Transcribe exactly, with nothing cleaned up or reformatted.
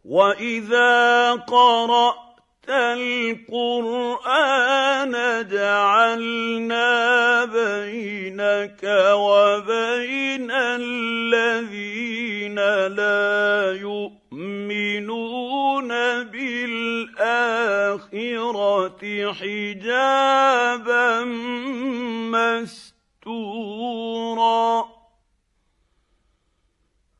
وَإِذَا قَرَأْتَ الْقُرْآنَ جَعَلْنَا بَيْنَكَ وَبَيْنَ الَّذِينَ لَا يُؤْمِنُونَ بِالْآخِرَةِ حِجَابًا مَّسْتُورًا.